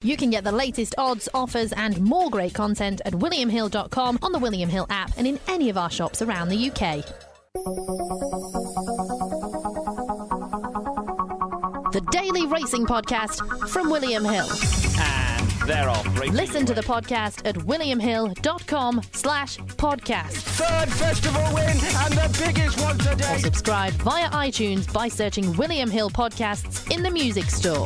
You can get the latest odds, offers and more great content at williamhill.com, on the William Hill app and in any of our shops around the UK. The Daily Racing Podcast from William Hill. And they're off. Listen to the podcast at williamhill.com/podcast. Third festival win and the biggest one today. Or subscribe via iTunes by searching William Hill Podcasts in the music store.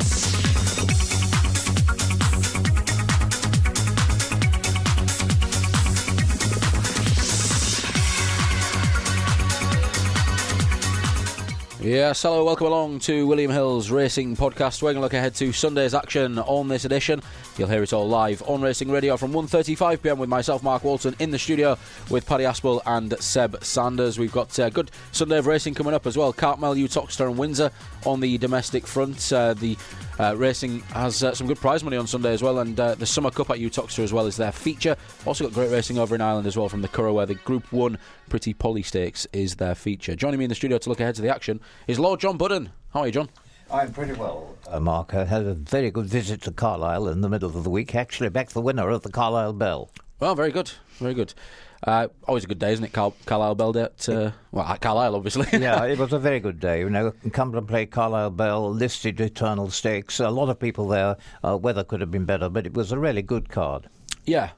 Yes, hello, welcome along to William Hill's Racing Podcast. We're going to look ahead to Sunday's action on this edition. You'll hear it all live on Racing Radio from 1:35pm with myself, Mark Walton, in the studio with Paddy Aspel and Seb Sanders. We've got a good Sunday of racing coming up as well. Cartmel, Uttoxeter and Windsor on the domestic front. The racing has some good prize money on Sunday as well, and the Summer Cup at Uttoxeter as well is their feature. Also got great racing over in Ireland as well from the Curragh, where the Group 1 Pretty Polly Stakes is their feature. Joining me in the studio to look ahead to the action is Lord John Budden. How are you, John? I'm pretty well, Mark. I had a very good visit to Carlisle in the middle of the week. Actually backed the winner of the Carlisle Bell. Well, very good, very good. Always a good day, isn't it? Carlisle Bell Day at Carlisle, obviously. Yeah, it was a very good day. You know, Cumberland played Carlisle Bell, listed Eternal Stakes. A lot of people there. Weather could have been better, but it was a really good card. Yeah,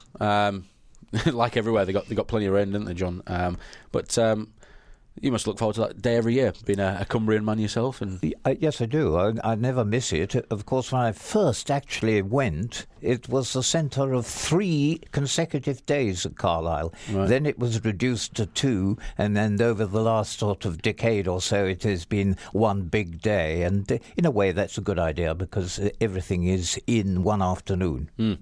like everywhere, they got plenty of rain, didn't they, John? But you must look forward to that day every year, being a Cumbrian man yourself. And yes, I do. I never miss it. Of course, when I first actually went, it was the centre of 3 consecutive days at Carlisle. Right. Then it was reduced to 2, and then over the last sort of decade or so, it has been one big day. And in a way, that's a good idea because everything is in one afternoon. Bit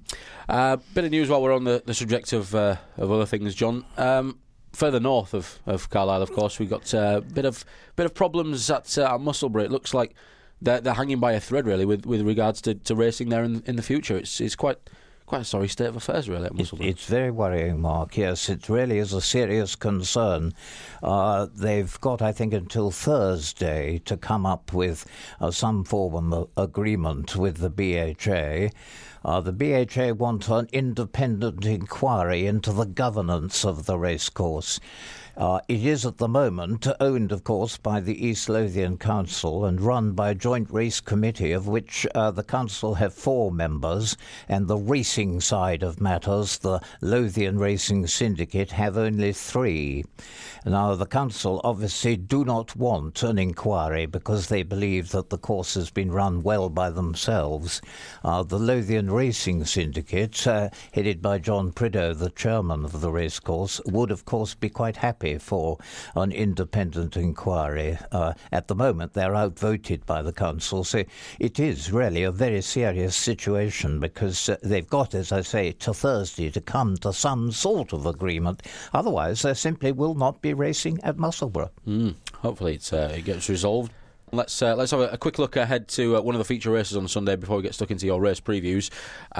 of news while we're on the subject of other things, John. Further north of Carlisle, of course, we've got a bit of problems at Musselburgh. It looks like they're hanging by a thread, really, with regards to racing there in the future. It's quite a sorry state of affairs, really, at Musselburgh. It's very worrying, Mark. Yes, it really is a serious concern. They've got, I think, until Thursday to come up with some form of agreement with the BHA. The BHA want an independent inquiry into the governance of the racecourse. It is at the moment owned, of course, by the East Lothian Council and run by a joint race committee, of which the council have 4 members, and the racing side of matters, the Lothian Racing Syndicate, have only 3. Now, the council obviously do not want an inquiry because they believe that the course has been run well by themselves. The Lothian Racing Syndicate, headed by John Prideaux, the chairman of the racecourse, would, of course, be quite happy for an independent inquiry. At the moment, they're outvoted by the council, so it is really a very serious situation because they've got, as I say, to Thursday to come to some sort of agreement. Otherwise, there simply will not be racing at Musselburgh. Hopefully it gets resolved. Let's have a quick look ahead to one of the feature races on Sunday before we get stuck into your race previews.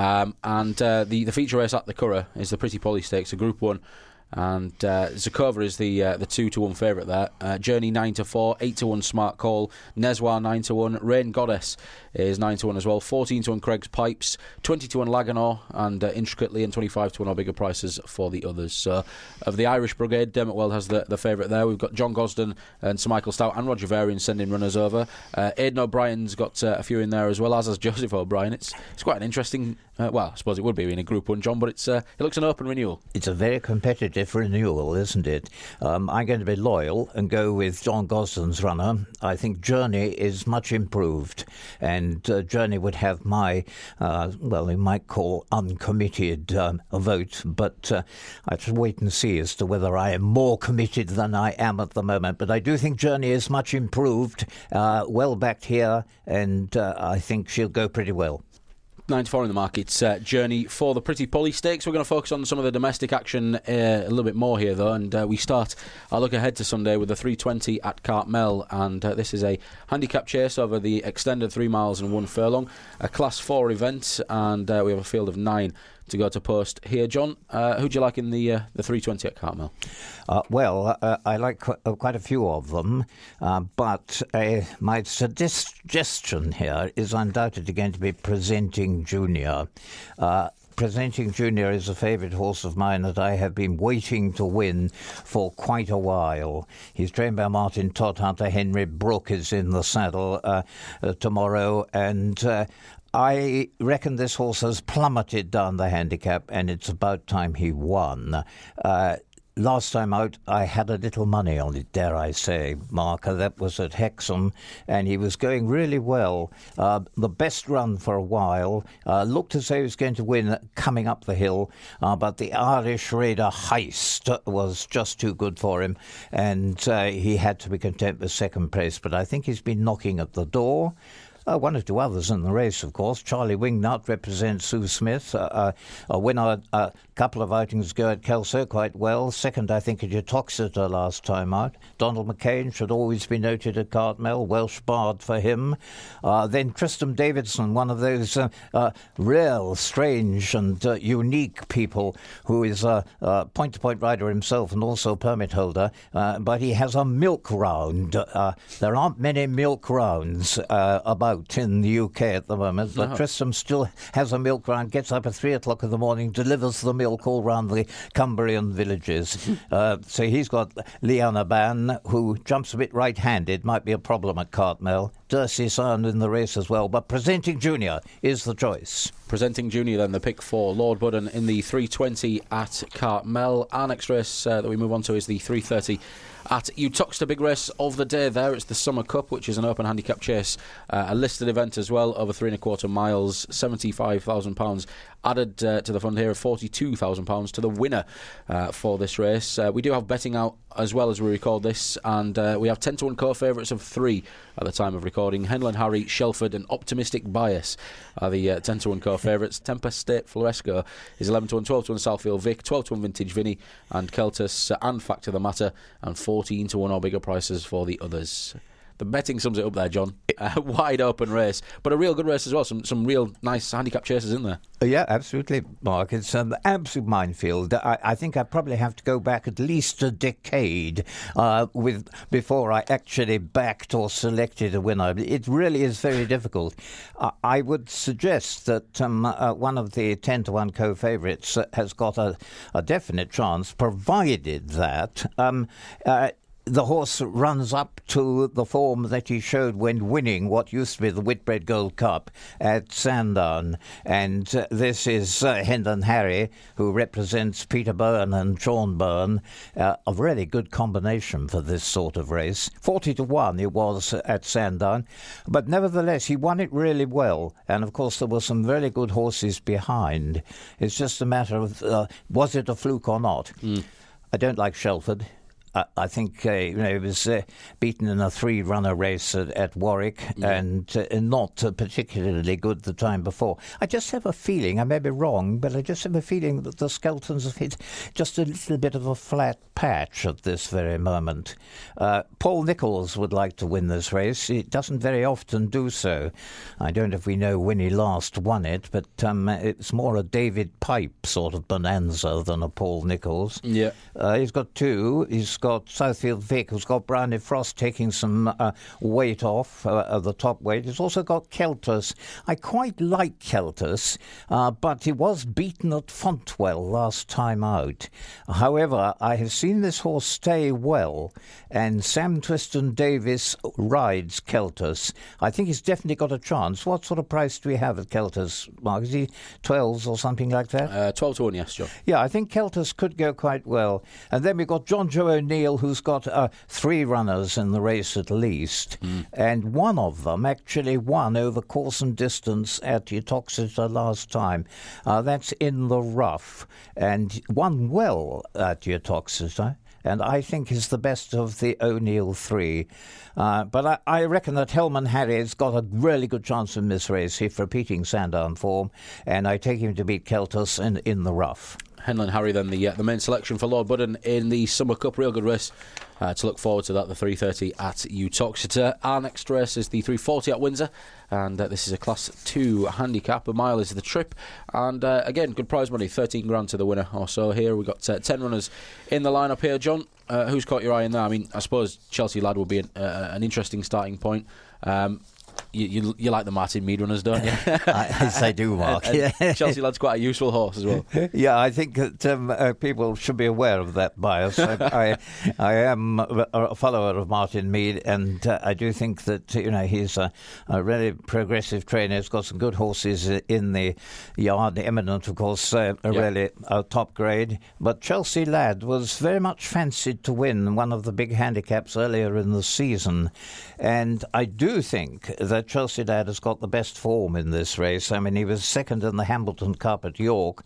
The feature race at the Curragh is the Pretty Polly Stakes, a Group 1. And Zakova is the 2-1 favourite there. Journey 9-4, 8-1 Smart Call, Neswa 9-1, Rain Goddess is 9-1 as well, 14-1 Craig's Pipes, 20-1 Laganor, and Intricately and 25-1 are bigger prices for the others. So of the Irish Brigade, Dermot Weld has the favourite there. We've got John Gosden and Sir Michael Stout and Roger Varian sending runners over. Aidan O'Brien's got a few in there as well, as has Joseph O'Brien. It's quite an interesting, I suppose it would be in a Group 1, John, but it looks an open renewal. It's a very competitive renewal, isn't it? I'm going to be loyal and go with John Gosden's runner. I think Journey is much improved, and Journey would have my, you might call uncommitted vote, but I have to wait and see as to whether I am more committed than I am at the moment. But I do think Journey is much improved, well backed here, and I think she'll go pretty well. 9-4 in the market. Journey for the Pretty Polly Stakes. We're going to focus on some of the domestic action a little bit more here, though, and we start our look ahead to Sunday with the 320 at Cartmel, and this is a handicap chase over the extended 3 miles and 1 furlong, a Class 4 event, and we have a field of 9 to go to post here. John, who do you like in the 320 at Cartmel? I like quite a few of them, but my suggestion here is undoubtedly going to be Presenting Presenting Junior. Presenting Junior is a favourite horse of mine that I have been waiting to win for quite a while. He's trained by Martin Todhunter. Henry Brook is in the saddle tomorrow, and I reckon this horse has plummeted down the handicap, and it's about time he won. Last time out, I had a little money on it, dare I say, Mark. That was at Hexham, and he was going really well. The best run for a while. Looked as though he was going to win coming up the hill, but the Irish Raider Heist was just too good for him, and he had to be content with second place. But I think he's been knocking at the door. One or two others in the race, of course. Charlie Wingnut represents Sue Smith. A winner a couple of outings ago at Kelso quite well. Second, I think, at Uttoxeter last time out. Donald McCain should always be noted at Cartmel. Welsh Bard for him. Then Tristram Davidson, one of those real, strange and unique people who is a point-to-point rider himself and also a permit holder. But he has a milk round. There aren't many milk rounds about in the UK at the moment, but Tristram still has a milk round, gets up at 3 o'clock in the morning, delivers the milk all round the Cumbrian villages. So he's got Liana Ban, who jumps a bit right-handed, might be a problem at Cartmel. Dursey Sound in the race as well, but Presenting Junior is the choice. Presenting Junior then, the pick for Lord Budden in the 3:20 at Cartmel. Our next race that we move on to is the 3:30 at Uttoxeter. Big race of the day there. It's the Summer Cup, which is an open handicap chase, a listed event as well, over 3¼ miles, £75,000 added to the fund here, of £42,000 to the winner for this race. We do have betting out as well as we record this, and we have 10-1 co-favourites of 3 at the time of recording. Henlon Harry, Shelford and Optimistic Bias are the 10-1 co-favourites. Tempest State Floresco is 11-1, 12-1 Southfield Vic, 12-1 Vintage Vinny and Keltus and Fact of the Matter, and 14-1 or bigger prices for the others. The betting sums it up there, John. Wide open race, but a real good race as well. Some real nice handicap chasers in there. Yeah, absolutely, Mark. It's an absolute minefield. I think I probably have to go back at least a decade before I actually backed or selected a winner. It really is very difficult. I would suggest that one of the 10-1 co-favourites has got a definite chance, provided that the horse runs up to the form that he showed when winning what used to be the Whitbread Gold Cup at Sandown. And this is Henlon Harry, who represents Peter Byrne and Sean Byrne. A really good combination for this sort of race. 40-1 it was at Sandown. But nevertheless, he won it really well. And of course, there were some really good horses behind. It's just a matter of, was it a fluke or not? I don't like Shelford. I think he was beaten in a 3-runner race at Warwick and not particularly good the time before. I just have a feeling, I may be wrong, but I just have a feeling that the Skeltons have hit just a little bit of a flat patch at this very moment. Paul Nicholls would like to win this race. He doesn't very often do so. I don't know if we know when he last won it, but it's more a David Pipe sort of bonanza than a Paul Nicholls. Yeah. He's got 2. He's got Southfield Vic, who's got Brownie Frost taking some weight off of the top weight. He's also got Keltus. I quite like Keltus, but he was beaten at Fontwell last time out. However, I have seen this horse stay well, and Sam Twiston Davis rides Keltus. I think he's definitely got a chance. What sort of price do we have at Keltus, Mark? Is he 12s or something like that? 12-1, yes, John. Yeah, I think Keltus could go quite well. And then we've got John Joe O'Neill, who's got 3 runners in the race at least, and one of them actually won over course and distance at Uttoxeter last time. That's In the Rough, and won well at Uttoxeter, and I think is the best of the O'Neill 3. But I reckon that Henlon Harry has got a really good chance in this race, if repeating Sandown form, and I take him to beat Keltus in the Rough. Henlon Harry then the main selection for Lord Budden in the Summer Cup. Real good race to look forward to that, the 3:30 at Uttoxeter. Our next race is the 3:40 at Windsor, and this is a Class 2 handicap. A mile is the trip, and again, good prize money, 13 grand to the winner or so here. We've got 10 runners in the lineup here. John, who's caught your eye in there? I mean, I suppose Chelsea Lad will be an interesting starting point. You like the Martin Mead runners, don't you? Yes, I do, Mark. Chelsea Lad's quite a useful horse as well. Yeah, I think that people should be aware of that bias. I am a follower of Martin Mead, and I do think that he's a really progressive trainer. He's got some good horses in the yard. Eminent, of course, really top grade. But Chelsea Lad was very much fancied to win one of the big handicaps earlier in the season, and I do think that Chelsea Lad has got the best form in this race. I mean, he was second in the Hambleton Cup at York,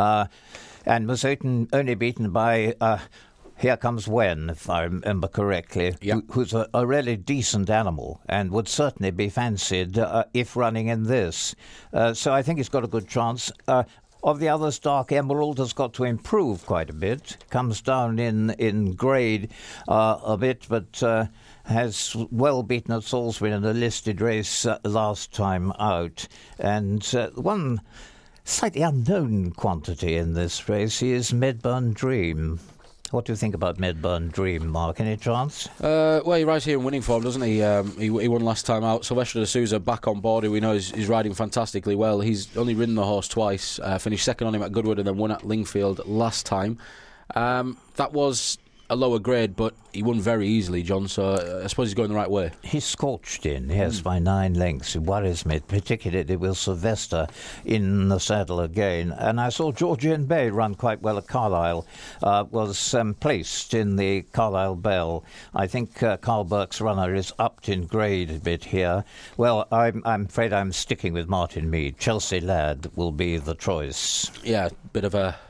and was only beaten by Here Comes When, if I remember correctly, who's a really decent animal and would certainly be fancied if running in this. So I think he's got a good chance. Of the others, Dark Emerald has got to improve quite a bit. Comes down in grade a bit, but has well beaten at Salisbury in a listed race last time out. And one slightly unknown quantity in this race is Medburn Dream. What do you think about Medburn Dream, Mark? Any chance? Well, he rides here in winning form, doesn't he? He won last time out. Sylvester de Souza back on board, who we know is riding fantastically well. He's only ridden the horse twice, finished second on him at Goodwood and then won at Lingfield last time. That was a lower grade, but he won very easily, John, so I suppose he's going the right way. He's scorched in, yes, by 9 lengths. It worries me, particularly with Sylvester in the saddle again. And I saw Georgian Bay run quite well at Carlisle, was placed in the Carlisle Bell. I think Carl Burke's runner is upped in grade a bit here. Well, I'm afraid I'm sticking with Martin Mead. Chelsea Lad will be the choice. Yeah, bit of a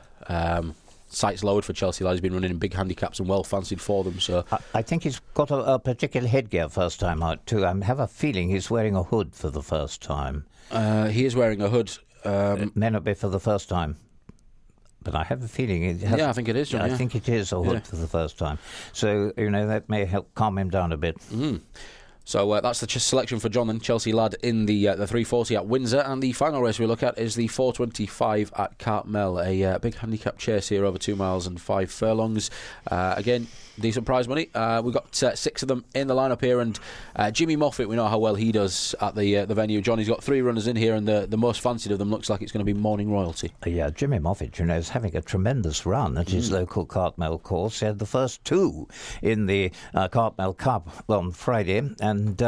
sights lowered for Chelsea Lad. He's been running in big handicaps and well fancied for them. So I think he's got a particular headgear first time out too. I have a feeling he's wearing a hood for the first time. He is wearing a hood. May not be for the first time, but I have a feeling it has. Yeah, I think it is, John. I think it is a hood for the first time. So that may help calm him down a bit. So that's the selection for John and Chelsea Lad in the 340 at Windsor, and the final race we look at is the 425 at Cartmel, a big handicap chase here over 2 miles and 5 furlongs. Again, decent prize money. We've got 6 of them in the lineup here, and Jimmy Moffat, we know how well he does at the venue. John, he's got 3 runners in here, and the most fancied of them looks like it's going to be Morning Royalty. Yeah, Jimmy Moffat, is having a tremendous run at his local Cartmel course. He had the first 2 in the Cartmel Cup on Friday, and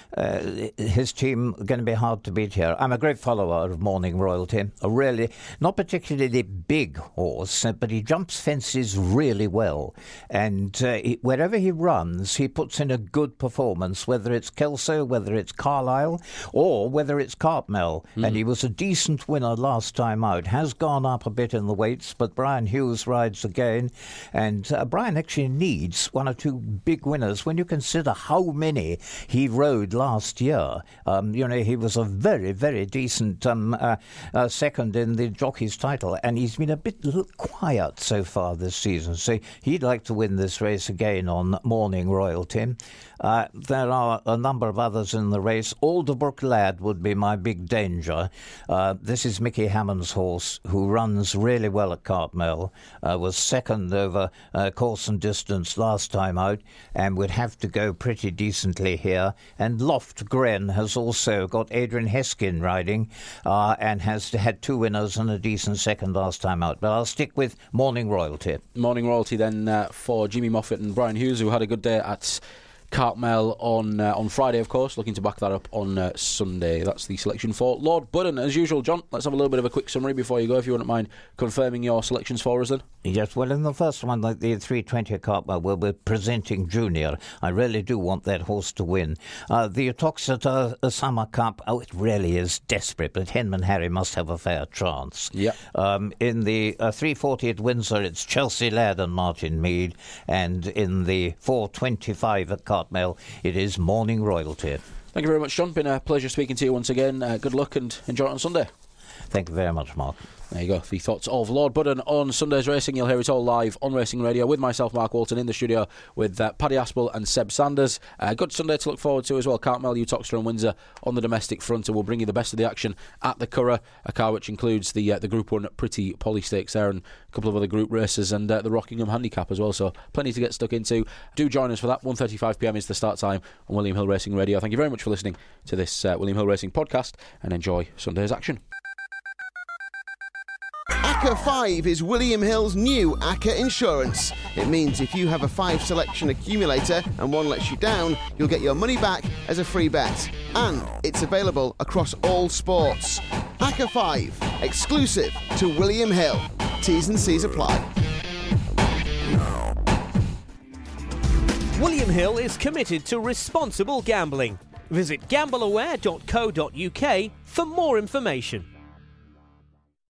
his team going to be hard to beat here. I'm a great follower of Morning Royalty, a really not particularly big horse, but he jumps fences really well, and wherever he runs, he puts in a good performance, whether it's Kelso, whether it's Carlisle, or whether it's Cartmel. And he was a decent winner last time out. Has gone up a bit in the weights, but Brian Hughes rides again. And Brian actually needs 1 or 2 big winners when you consider how many he rode last year. He was a very, very decent second in the jockey's title, and he's been a bit quiet so far this season. So he'd like to win this race again on Morning Royalty. There are a number of others in the race. Alderbrook Lad would be my big danger. This is Mickey Hammond's horse, who runs really well at Cartmel, was second over course and distance last time out, and would have to go pretty decently here. And Loft Gren has also got Adrian Heskin riding, and has had 2 winners and a decent second last time out. But I'll stick with Morning Royalty. Morning Royalty then for Jimmy Moffat and Brian Hughes, who had a good day at Cartmel on Friday, of course, looking to back that up on Sunday. That's the selection for Lord Budden. As usual, John, let's have a little bit of a quick summary before you go, if you wouldn't mind confirming your selections for us then. Yes, well, in the first one, the 320 at Cartmel, we're presenting Junior. I really do want that horse to win. The Atoxeter Summer Cup, it really is desperate, but Henman Harry must have a fair chance. Yeah. In the 340 at Windsor, it's Chelsea Lad and Martin Mead, and in the 425 at Cartmel, it is Morning Royalty. Thank you very much, John. Been a pleasure speaking to you once again. Good luck and enjoy it on Sunday. Thank you very much, Mark. There you go. The thoughts of Lord Budden on Sunday's racing. You'll hear it all live on Racing Radio with myself, Mark Walton, in the studio with Paddy Aspel and Seb Sanders. Good Sunday to look forward to as well. Cartmel, Uttoxeter and Windsor on the domestic front, and we'll bring you the best of the action at the Curragh, a car which includes the Group 1 Pretty Polly Stakes there and a couple of other group races and the Rockingham Handicap as well. So plenty to get stuck into. Do join us for that. 1:35pm is the start time on William Hill Racing Radio. Thank you very much for listening to this William Hill Racing podcast, and enjoy Sunday's action. ACCA 5 is William Hill's new ACCA insurance. It means if you have a 5 selection accumulator and one lets you down, you'll get your money back as a free bet. And it's available across all sports. ACCA 5, exclusive to William Hill. T's and C's apply. William Hill is committed to responsible gambling. Visit gambleaware.co.uk for more information.